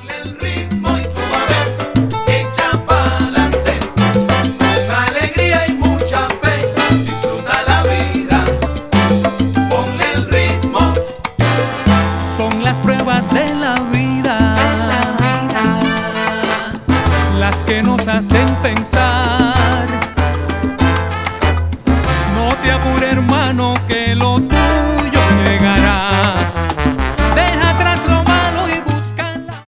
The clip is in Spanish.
el ritmo y tú a ver, echa pa'lante. Con alegría y mucha fe, disfruta la vida. Ponle el ritmo. Son las pruebas de la vida, las que nos hacen pensar. No te apures, hermano, que lo